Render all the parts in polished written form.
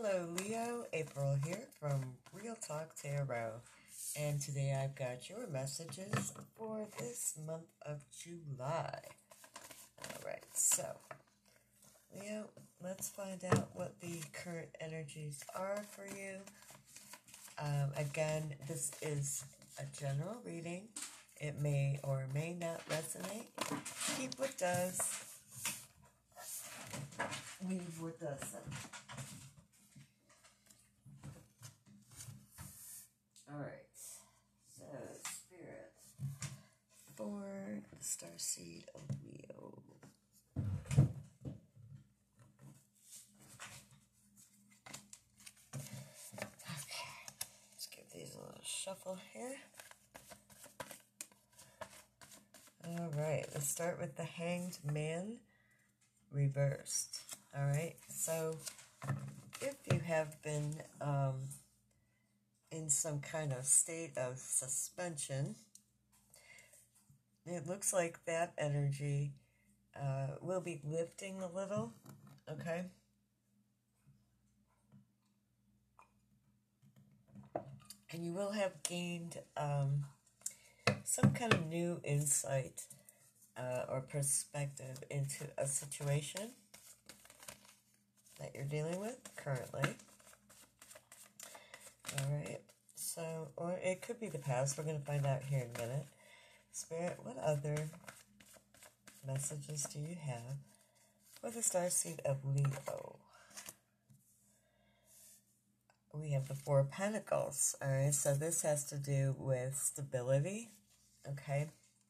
Hello Leo, April here from Real Talk Tarot, and today I've got your messages for this month of July. Alright, so Leo, let's find out what the current energies are for you. Again, this is a general reading. It may or may not resonate. Keep what does, leave what doesn't. Alright, so Spirit for the Starseed of Leo. Okay, let's give these a little shuffle here. Alright, let's start with the Hanged Man reversed. Alright, so if you have been in some kind of state of suspension, it looks like that energy will be lifting a little, okay? And you will have gained some kind of new insight or perspective into a situation that you're dealing with currently. Alright, so, or it could be the past. We're going to find out here in a minute. Spirit, what other messages do you have for the Starseed of Leo? We have the Four of Pentacles. Alright, so this has to do with stability, okay?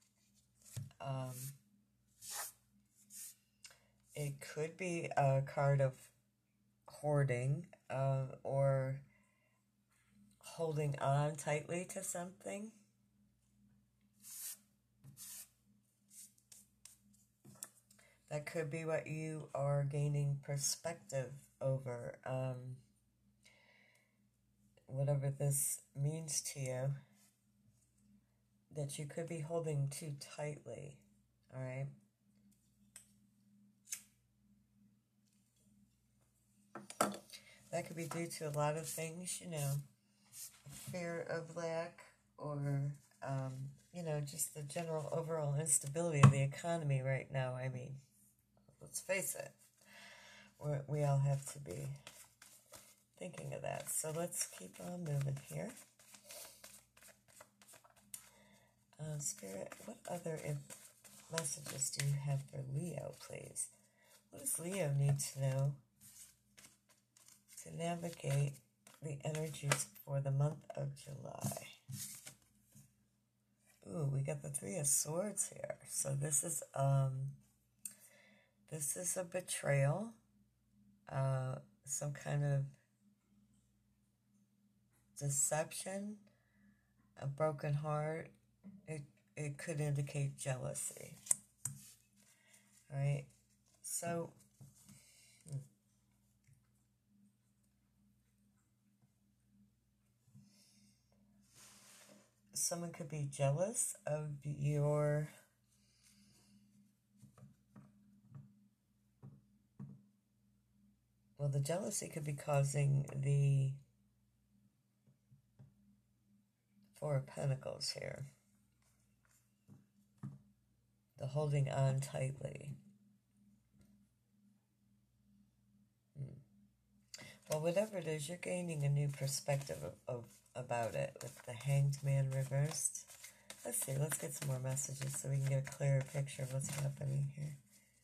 It could be a card of hoarding or holding on tightly to something. That could be what you are gaining perspective over. Whatever this means to you, that you could be holding too tightly. All right. That could be due to a lot of things, you know, fear of lack or, you know, just the general overall instability of the economy right now. I mean, let's face it, we all have to be thinking of that. So let's keep on moving here. Spirit, what other messages do you have for Leo, please? What does Leo need to know to navigate the energies for the month of July? Ooh, we got the Three of Swords here. So this is a betrayal, some kind of deception, a broken heart. It could indicate jealousy. All right, so someone could be jealous of your the jealousy could be causing the Four of Pentacles here. The holding on tightly. Well, whatever it is, you're gaining a new perspective about it with the Hanged Man reversed. Let's see, let's get some more messages so we can get a clearer picture of what's happening here.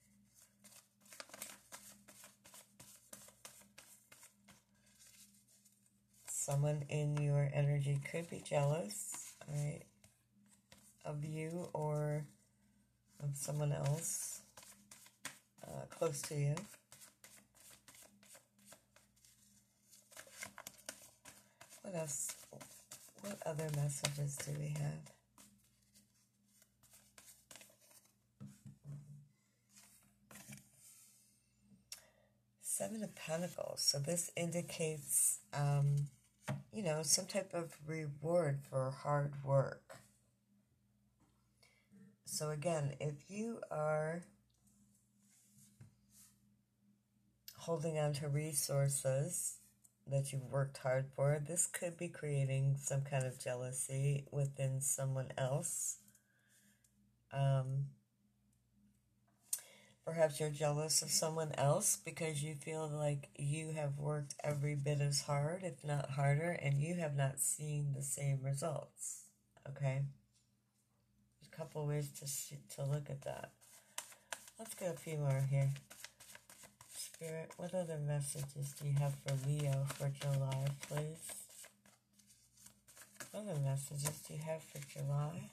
Someone in your energy could be jealous, right, of you or of someone else close to you. What else? What other messages do we have? Seven of Pentacles. So this indicates, you know, some type of reward for hard work. So again, if you are holding on to resources that you've worked hard for. This could be creating some kind of jealousy within someone else. Perhaps you're jealous of someone else because you feel like you have worked every bit as hard, if not harder, and you have not seen the same results. Okay? There's a couple ways to look at that. Let's get a few more here. Spirit, what other messages do you have for Leo for July, please? What other messages do you have for July?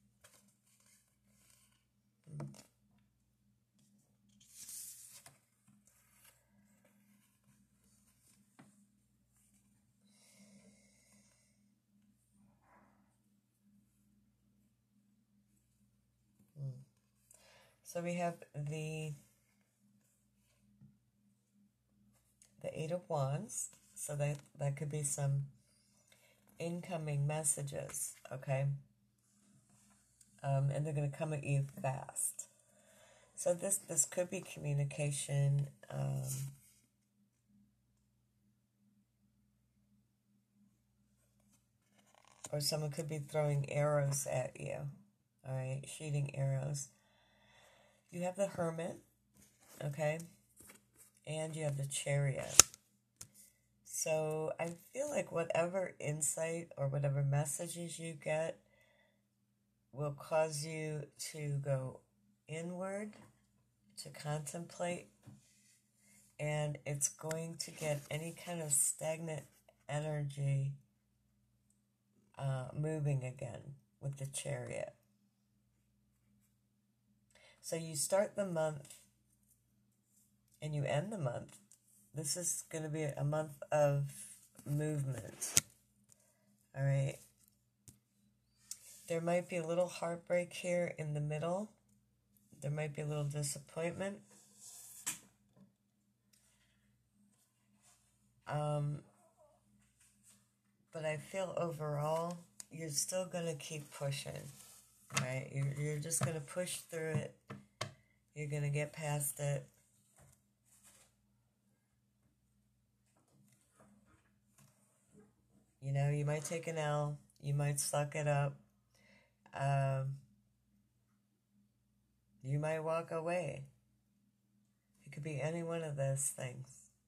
So we have the Eight of Wands. So that could be some incoming messages, okay? And they're going to come at you fast. So this could be communication. Or someone could be throwing arrows at you. All right, shooting arrows. You have the Hermit, okay? And you have the Chariot. So I feel like whatever insight or whatever messages you get will cause you to go inward, to contemplate, and it's going to get any kind of stagnant energy moving again with the Chariot. So you start the month and you end the month. This is going to be a month of movement. All right. There might be a little heartbreak here in the middle. There might be a little disappointment. But I feel overall, you're still going to keep pushing. Right? You're just going to push through it. You're going to get past it. You know, you might take an L. You might suck it up. You might walk away. It could be any one of those things.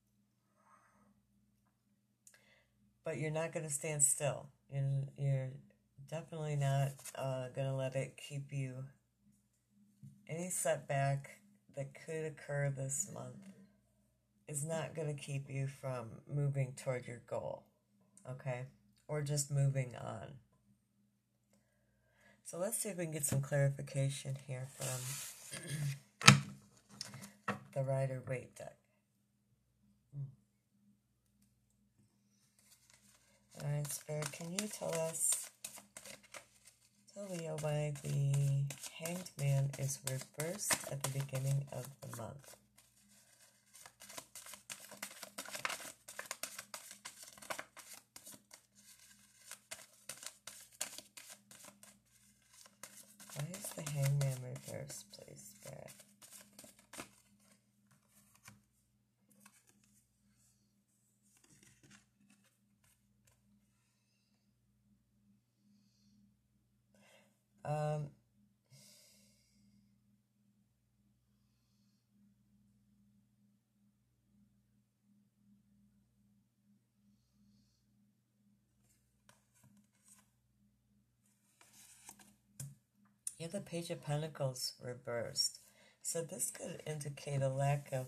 But you're not going to stand still. You're definitely not going to let it keep you. Any setback that could occur this month is not going to keep you from moving toward your goal, okay? Or just moving on. So let's see if we can get some clarification here from the Rider-Waite deck. All right, Spirit, can you tell Leo why the Hanged Man is reversed at the beginning of the month? Why is the Hanged Man reversed, please, Spirit? You have the Page of Pentacles reversed. So this could indicate a lack of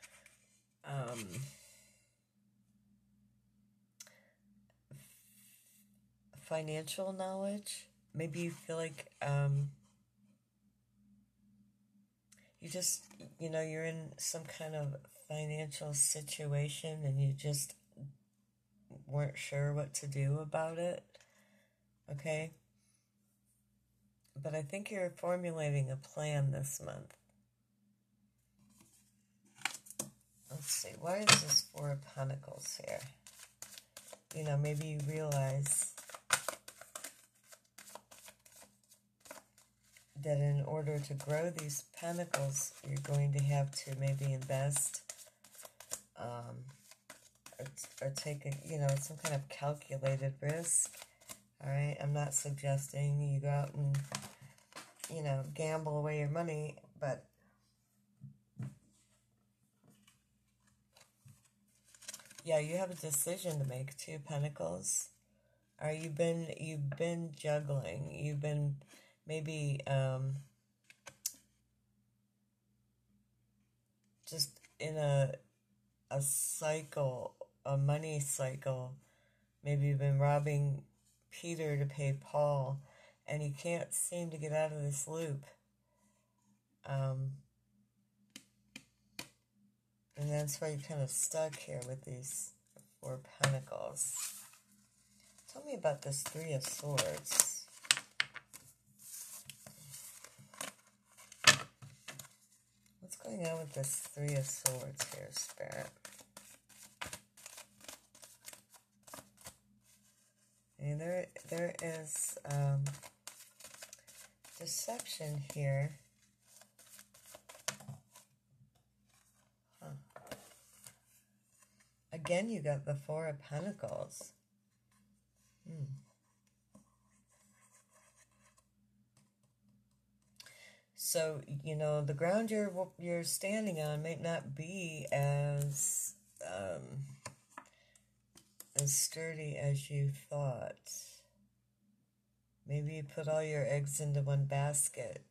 financial knowledge. Maybe you feel like you just, you're in some kind of financial situation and you just weren't sure what to do about it. Okay? But I think you're formulating a plan this month. Let's see. Why is this Four of Pentacles here? Maybe you realize that in order to grow these pentacles, you're going to have to maybe invest or or take a, some kind of calculated risk. All right, I'm not suggesting you go out and, gamble away your money, but yeah, you have a decision to make. Two of Pentacles. Or you've been juggling. You've been maybe just in a cycle, a money cycle. Maybe you've been robbing Peter to pay Paul, and you can't seem to get out of this loop. And that's why you're kind of stuck here with these Four of Pentacles. Tell me about this Three of Swords. What's going on with this Three of Swords here, Spirit? And there is deception here. Again, you got the Four of Pentacles. So, the ground you're standing on might not be as sturdy as you thought. Maybe you put all your eggs into one basket.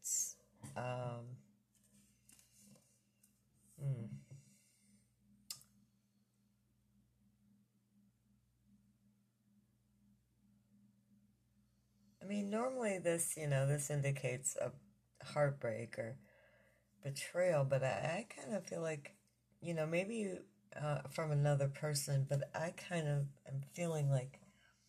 I mean, normally this indicates a heartbreak or betrayal, but I kind of feel like, maybe from another person, but I kind of am feeling like,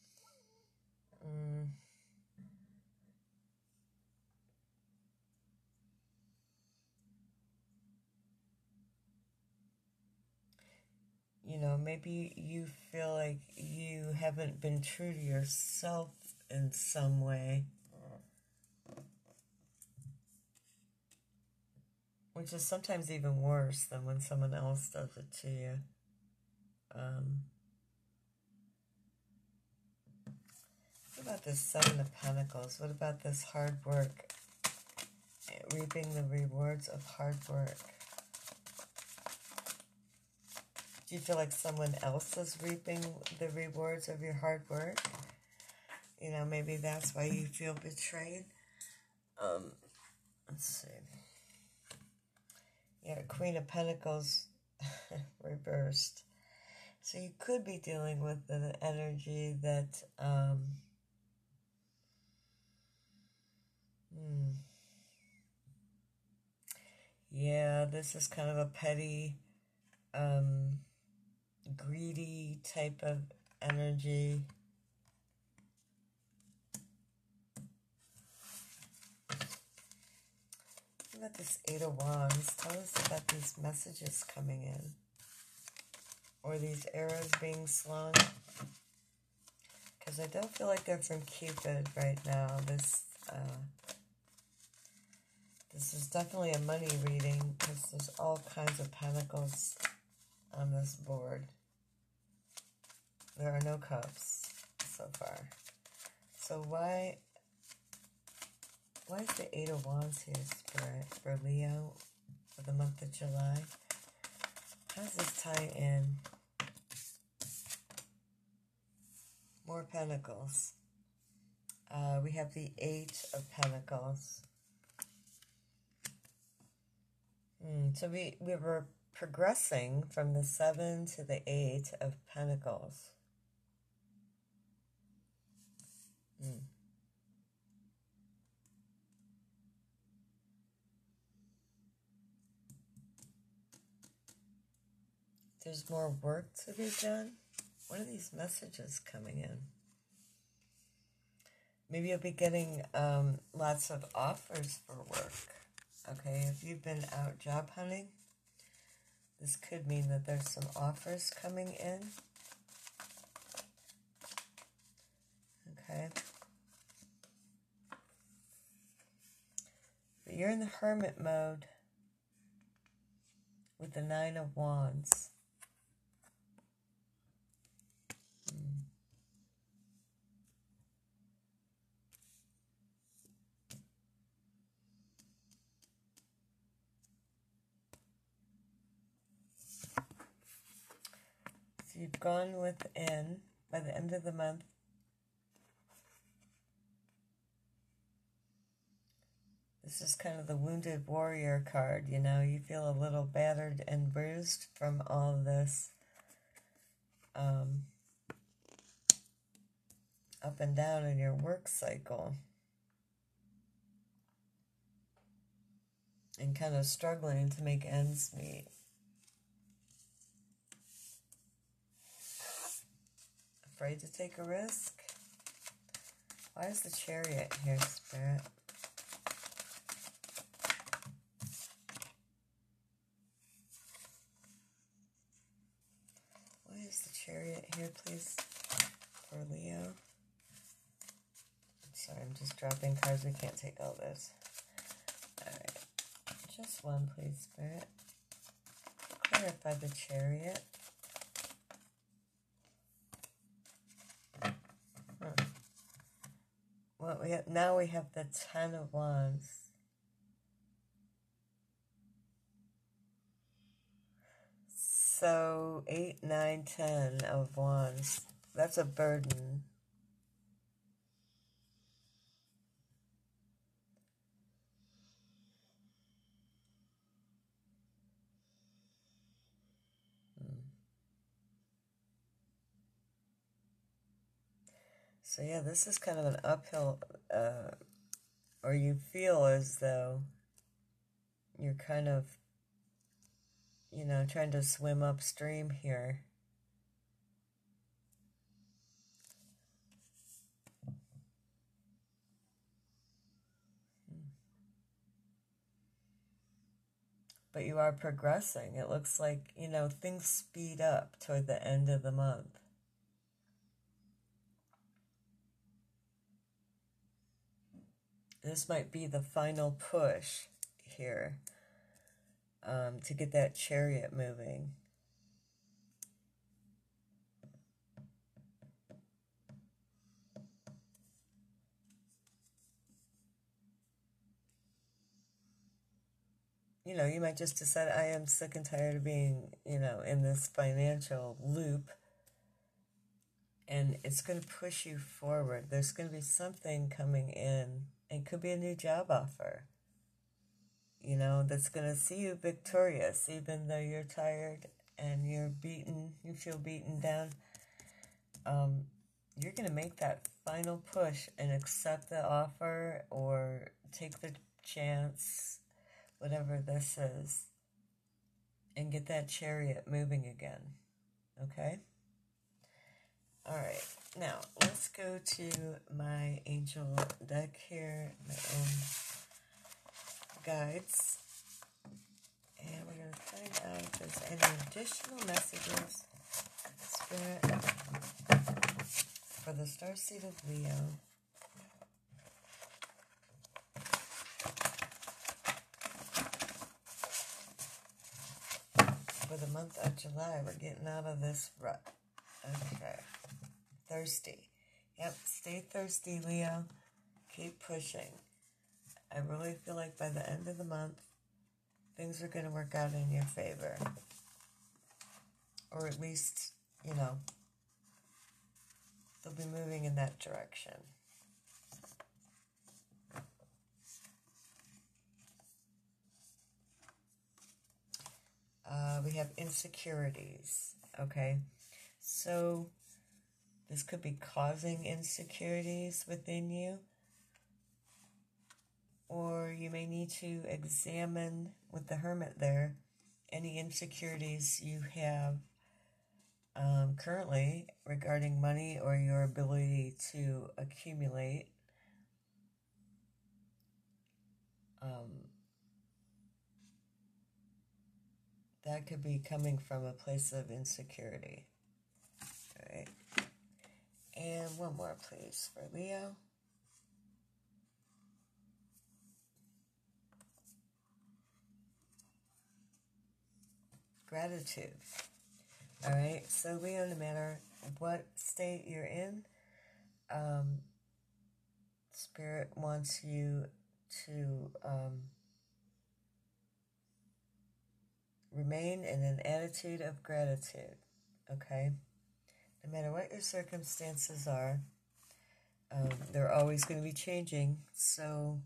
maybe you feel like you haven't been true to yourself in some way. Which is sometimes even worse than when someone else does it to you. What about this Seven of Pentacles? What about this hard work? Reaping the rewards of hard work. Do you feel like someone else is reaping the rewards of your hard work? Maybe that's why you feel betrayed. Let's see. Yeah, Queen of Pentacles reversed. So you could be dealing with an energy that, yeah, this is kind of a petty, greedy type of energy. What about this Eight of Wands? Tell us about these messages coming in. Or these arrows being slung. Because I don't feel like they're from Cupid right now. This is definitely a money reading because there's all kinds of pentacles on this board. There are no cups so far. So why is the Eight of Wands here, Spirit, for Leo for the month of July? How does this tie in? More Pentacles. We have the Eight of Pentacles. So we were progressing from the 7 to the 8 of Pentacles. There's more work to be done. What are these messages coming in? Maybe you'll be getting lots of offers for work. Okay, if you've been out job hunting, this could mean that there's some offers coming in. Okay. But you're in the hermit mode with the Nine of Wands. you've gone within by the end of the month, this is kind of the wounded warrior card, you know. You feel a little battered and bruised from all of this up and down in your work cycle. And kind of struggling to make ends meet. Afraid to take a risk? Why is the Chariot here, Spirit? Why is the Chariot here, please, for Leo? Sorry, I'm just dropping cards. We can't take all this. Alright. Just one, please, Spirit. Clarify the Chariot. Well, now we have the Ten of Wands. So 8, 9, 10 of Wands. That's a burden. So yeah, this is kind of an uphill, or you feel as though you're kind of, you know, trying to swim upstream here. But you are progressing. It looks like, you know, things speed up toward the end of the month. This might be the final push here to get that Chariot moving. You know, you might just decide, I am sick and tired of being, you know, in this financial loop. And it's going to push you forward. There's going to be something coming in. It could be a new job offer, you know, that's going to see you victorious, even though you're tired and you're beaten, you feel beaten down. You're going to make that final push and accept the offer or take the chance, whatever this is, and get that Chariot moving again, okay? All right, now let's go to my angel deck here, my own guides, and we're going to find out if there's any additional messages, Spirit, for the starseed of Leo. For the month of July, we're getting out of this rut. Okay. Thirsty. Yep, stay thirsty, Leo. Keep pushing. I really feel like by the end of the month, things are going to work out in your favor. Or at least, you know, they'll be moving in that direction. We have insecurities, okay? So this could be causing insecurities within you, or you may need to examine, with the Hermit there, any insecurities you have currently regarding money or your ability to accumulate. That could be coming from a place of insecurity. All right. And one more, please, for Leo. Gratitude. All right. So, Leo, no matter what state you're in, Spirit wants you to remain in an attitude of gratitude. Okay? No matter what your circumstances are, they're always going to be changing. So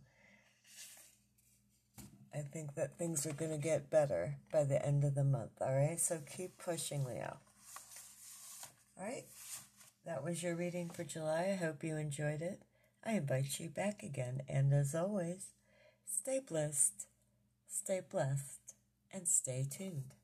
I think that things are going to get better by the end of the month, all right? So keep pushing, Leo. All right, that was your reading for July. I hope you enjoyed it. I invite you back again, and as always, stay blessed, and stay tuned.